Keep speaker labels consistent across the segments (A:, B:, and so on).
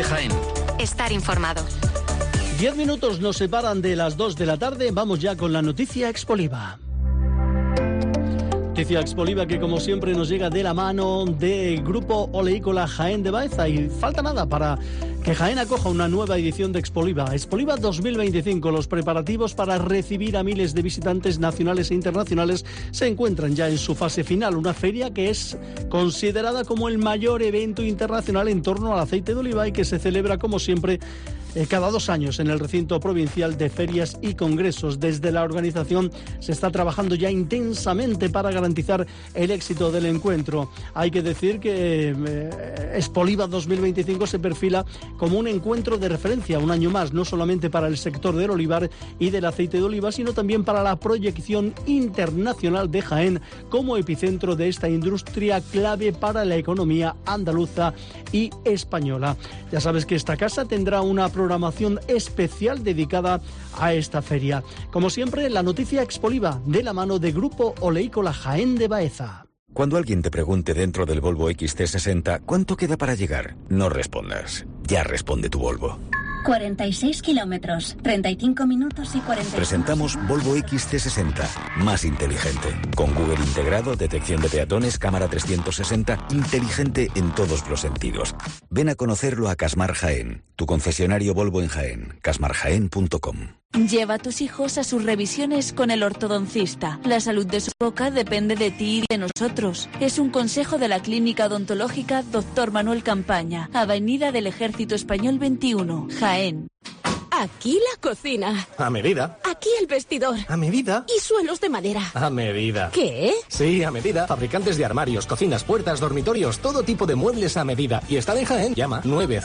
A: Jaén.
B: Estar informado.
C: 10 minutos nos separan de las 2 de la tarde. Vamos ya con la noticia Expoliva. Noticia Expoliva que, como siempre, nos llega de la mano del Grupo Oleícola Jaén de Baeza. Y falta nada para que Jaén acoja una nueva edición de Expoliva. Expoliva 2025. Los preparativos para recibir a miles de visitantes nacionales e internacionales se encuentran ya en su fase final. Una feria que es considerada como el mayor evento internacional en torno al aceite de oliva y que se celebra, como siempre, cada 2 años en el recinto provincial de ferias y congresos. Desde la organización se está trabajando ya intensamente para garantizar el éxito del encuentro. Hay que decir que Expoliva 2025 se perfila como un encuentro de referencia un año más, no solamente para el sector del olivar y del aceite de oliva, sino también para la proyección internacional de Jaén como epicentro de esta industria clave para la economía andaluza y española. Ya sabes que esta casa tendrá una programación especial dedicada a esta feria. Como siempre, la noticia Expoliva de la mano de Grupo Oleícola Jaén de Baeza.
D: Cuando alguien te pregunte dentro del Volvo XC60 ¿cuánto queda para llegar? No respondas. Ya responde tu Volvo.
E: 46 kilómetros, 35 minutos y 40.
D: Presentamos Volvo XC60, más inteligente. Con Google integrado, detección de peatones, cámara 360, inteligente en todos los sentidos. Ven a conocerlo a Casmar Jaén, tu concesionario Volvo en Jaén, casmarjaén.com.
F: Lleva a tus hijos a sus revisiones con el ortodoncista. La salud de su boca depende de ti y de nosotros. Es un consejo de la Clínica Odontológica Dr. Manuel Campaña, Avenida del Ejército Español 21, Jaén.
G: Aquí la cocina.
H: A medida.
G: Aquí el vestidor.
H: A medida.
G: Y suelos de madera.
H: A medida.
G: ¿Qué?
H: Sí, a medida. Fabricantes de armarios, cocinas, puertas, dormitorios, todo tipo de muebles a medida. Y están en Jaén. Llama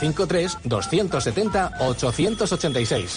H: 953-270-886.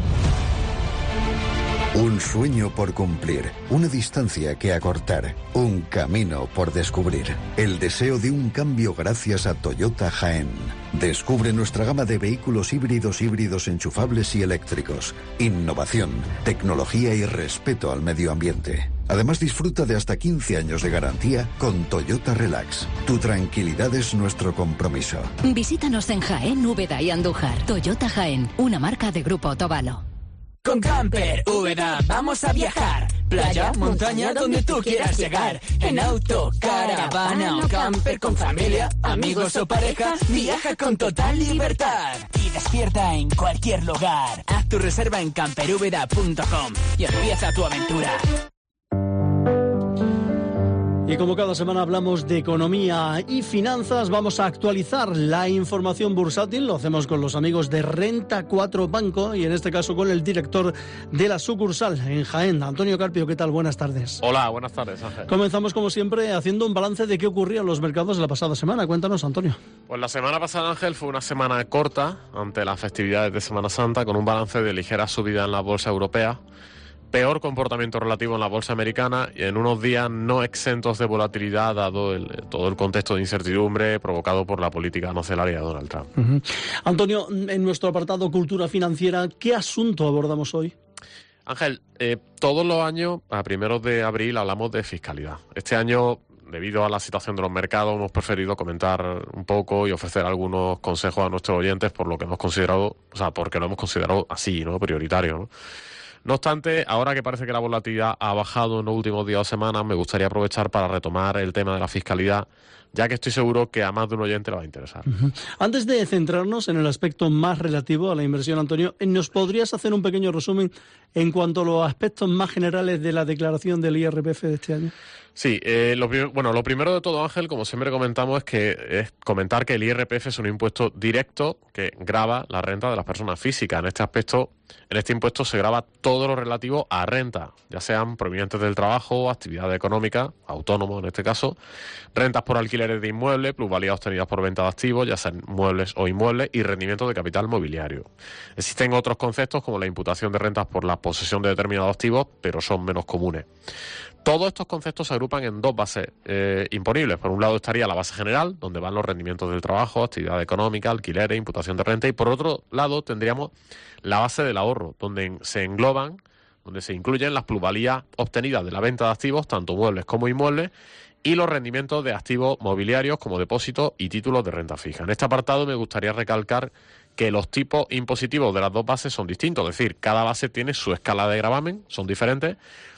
I: Un sueño por cumplir, una distancia que acortar, un camino por descubrir. El deseo de un cambio gracias a Toyota Jaén. Descubre nuestra gama de vehículos híbridos enchufables y eléctricos. Innovación, tecnología y respeto al medio ambiente. Además, disfruta de hasta 15 años de garantía con Toyota Relax. Tu tranquilidad es nuestro compromiso.
J: Visítanos en Jaén, Úbeda y Andújar. Toyota Jaén, una marca de Grupo Otavalo.
K: Con Camper Úbeda vamos a viajar. Playa, montaña, donde tú quieras llegar. En auto, caravana o camper, con familia, amigos o pareja. Viaja con total libertad. Y despierta en cualquier lugar. Haz tu reserva en camperúbeda.com y empieza tu aventura.
C: Y como cada semana hablamos de economía y finanzas, vamos a actualizar la información bursátil. Lo hacemos con los amigos de Renta 4 Banco y en este caso con el director de la sucursal en Jaén, Antonio Carpio. ¿Qué tal? Buenas tardes.
L: Hola, buenas tardes, Ángel.
C: Comenzamos como siempre haciendo un balance de qué ocurría en los mercados la pasada semana. Cuéntanos, Antonio.
L: Pues la semana pasada, Ángel, fue una semana corta ante las festividades de Semana Santa, con un balance de ligera subida en la bolsa europea. Peor comportamiento relativo en la bolsa americana y en unos días no exentos de volatilidad dado todo el contexto de incertidumbre provocado por la política arancelaria de Donald Trump.
C: Antonio, en nuestro apartado Cultura Financiera, ¿qué asunto abordamos hoy?
L: Ángel, todos los años, a primeros de abril, hablamos de fiscalidad. Este año, debido a la situación de los mercados, hemos preferido comentar un poco y ofrecer algunos consejos a nuestros oyentes por lo que hemos considerado, porque lo hemos considerado así, ¿no? Prioritario, ¿no? No obstante, ahora que parece que la volatilidad ha bajado en los últimos días o semanas, me gustaría aprovechar para retomar el tema de la fiscalidad, ya que estoy seguro que a más de un oyente le va a interesar.
C: Antes de centrarnos en el aspecto más relativo a la inversión, Antonio, ¿nos podrías hacer un pequeño resumen en cuanto a los aspectos más generales de la declaración del IRPF de este año?
L: Sí, lo primero de todo, Ángel, como siempre comentamos, es comentar que el IRPF es un impuesto directo que grava la renta de las personas físicas. En este impuesto se grava todo lo relativo a renta, ya sean provenientes del trabajo, actividad económica, autónomo en este caso, rentas por alquileres de inmuebles, plusvalías obtenidas por venta de activos, ya sean muebles o inmuebles, y rendimiento de capital mobiliario. Existen otros conceptos como la imputación de rentas por la posesión de determinados activos, pero son menos comunes. Todos estos conceptos se agrupan en dos bases imponibles. Por un lado estaría la base general, donde van los rendimientos del trabajo, actividad económica, alquileres, imputación de renta, y por otro lado tendríamos la base del ahorro, donde se incluyen las plusvalías obtenidas de la venta de activos, tanto muebles como inmuebles, y los rendimientos de activos mobiliarios como depósitos y títulos de renta fija. En este apartado me gustaría recalcar que los tipos impositivos de las dos bases son distintos, es decir, cada base tiene su escala de gravamen, son diferentes,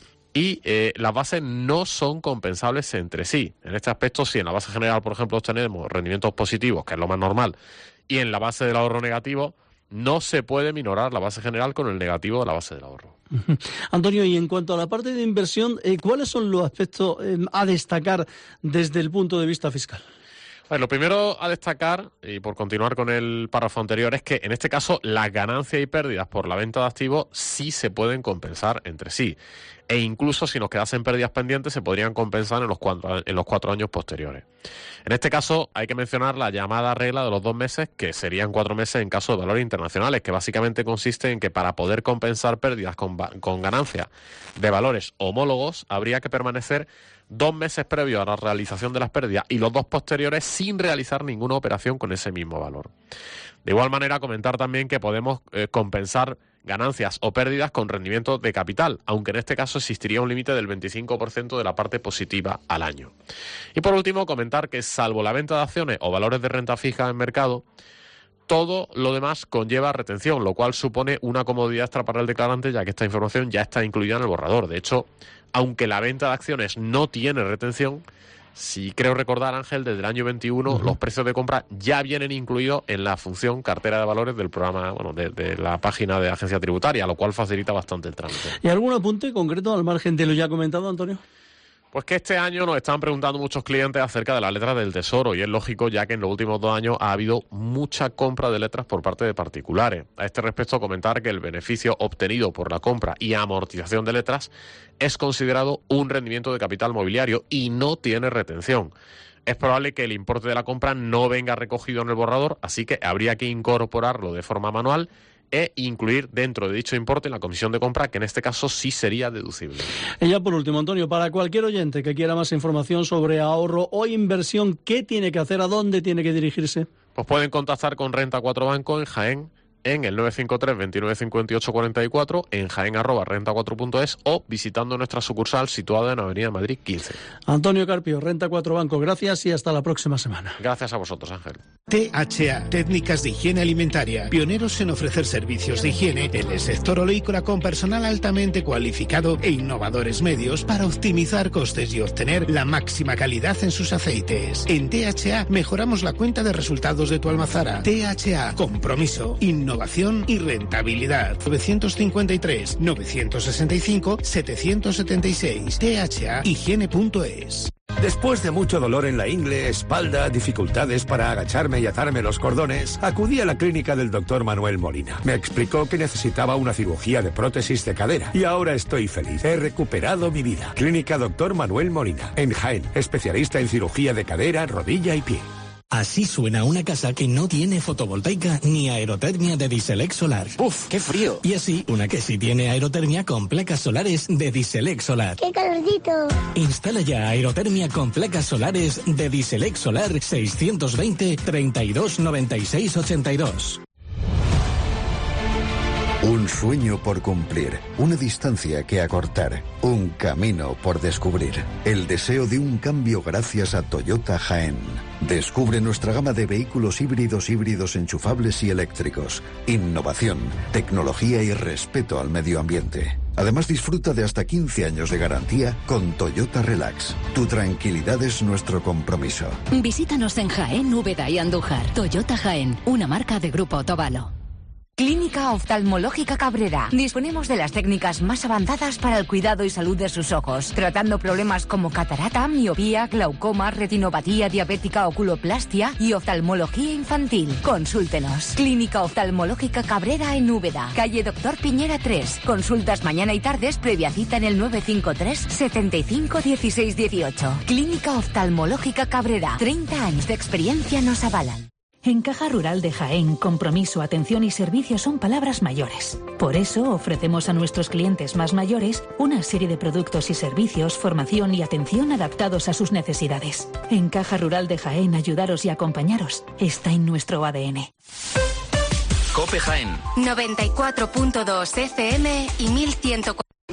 L: y las bases no son compensables entre sí. En este aspecto, si en la base general, por ejemplo, tenemos rendimientos positivos, que es lo más normal, y en la base del ahorro negativo, no se puede minorar la base general con el negativo de la base del ahorro.
C: Antonio, y en cuanto a la parte de inversión, ¿cuáles son los aspectos a destacar desde el punto de vista fiscal?
L: Lo primero a destacar, y por continuar con el párrafo anterior, es que en este caso las ganancias y pérdidas por la venta de activos sí se pueden compensar entre sí. E incluso si nos quedasen pérdidas pendientes se podrían compensar en los 4 años posteriores. En este caso hay que mencionar la llamada regla de los 2 meses, que serían 4 meses en caso de valores internacionales, que básicamente consiste en que para poder compensar pérdidas con ganancias de valores homólogos habría que permanecer 2 meses previos a la realización de las pérdidas y los 2 posteriores sin realizar ninguna operación con ese mismo valor. De igual manera, comentar también que podemos compensar ganancias o pérdidas con rendimientos de capital, aunque en este caso existiría un límite del 25% de la parte positiva al año. Y por último, comentar que salvo la venta de acciones o valores de renta fija en mercado, todo lo demás conlleva retención, lo cual supone una comodidad extra para el declarante, ya que esta información ya está incluida en el borrador. De hecho, aunque la venta de acciones no tiene retención, si creo recordar, Ángel, desde el año 21 los precios de compra ya vienen incluidos en la función cartera de valores del programa, de la página de agencia tributaria, lo cual facilita bastante el trámite.
C: ¿Y algún apunte concreto al margen de lo ya comentado, Antonio?
L: Pues que este año nos están preguntando muchos clientes acerca de las letras del Tesoro, y es lógico, ya que en los últimos 2 años ha habido mucha compra de letras por parte de particulares. A este respecto, comentar que el beneficio obtenido por la compra y amortización de letras es considerado un rendimiento de capital mobiliario y no tiene retención. Es probable que el importe de la compra no venga recogido en el borrador, así que habría que incorporarlo de forma manual e incluir dentro de dicho importe la comisión de compra, que en este caso sí sería deducible.
C: Y ya por último, Antonio, para cualquier oyente que quiera más información sobre ahorro o inversión, ¿qué tiene que hacer? ¿A dónde tiene que dirigirse?
L: Pues pueden contactar con Renta 4 Banco en Jaén, en el 953 29 58 44, en jaén@renta4.es o visitando nuestra sucursal situada en Avenida Madrid 15.
C: Antonio Carpio, Renta 4 Banco, gracias y hasta la próxima semana.
L: Gracias a vosotros, Ángel.
A: THA, Técnicas de Higiene Alimentaria, pioneros en ofrecer servicios de higiene en el sector oleícola con personal altamente cualificado e innovadores medios para optimizar costes y obtener la máxima calidad en sus aceites. En THA mejoramos la cuenta de resultados de tu almazara. THA, compromiso, innovación y rentabilidad. 953 965 776. THAhigiene.es.
B: Después de mucho dolor en la ingle, espalda, dificultades para agacharme y atarme los cordones, acudí a la clínica del doctor Manuel Molina. Me explicó que necesitaba una cirugía de prótesis de cadera y ahora estoy feliz. He recuperado mi vida. Clínica Doctor Manuel Molina, en Jaén, especialista en cirugía de cadera, rodilla y pie.
M: Así suena una casa que no tiene fotovoltaica ni aerotermia de Diselex Solar.
N: ¡Uf, qué frío!
M: Y así, una que sí tiene aerotermia con placas solares de Diselex Solar.
O: ¡Qué calorcito!
M: Instala ya aerotermia con placas solares de Diselex Solar 620 32 96 82.
I: Un sueño por cumplir, una distancia que acortar, un camino por descubrir. El deseo de un cambio gracias a Toyota Jaén. Descubre nuestra gama de vehículos híbridos enchufables y eléctricos. Innovación, tecnología y respeto al medio ambiente. Además, disfruta de hasta 15 años de garantía con Toyota Relax. Tu tranquilidad es nuestro compromiso.
J: Visítanos en Jaén, Úbeda y Andújar. Toyota Jaén, una marca de Grupo Otavalo.
P: Clínica Oftalmológica Cabrera. Disponemos de las técnicas más avanzadas para el cuidado y salud de sus ojos, tratando problemas como catarata, miopía, glaucoma, retinopatía diabética, oculoplastia y oftalmología infantil. Consúltenos. Clínica Oftalmológica Cabrera en Úbeda, calle Doctor Piñera 3. Consultas mañana y tardes previa cita en el 953 75 16 18. Clínica Oftalmológica Cabrera. 30 años de experiencia nos avalan.
Q: En Caja Rural de Jaén, compromiso, atención y servicio son palabras mayores. Por eso ofrecemos a nuestros clientes más mayores una serie de productos y servicios, formación y atención adaptados a sus necesidades. En Caja Rural de Jaén, ayudaros y acompañaros está en nuestro ADN.
R: COPE Jaén
P: 94.2 FM y 1140.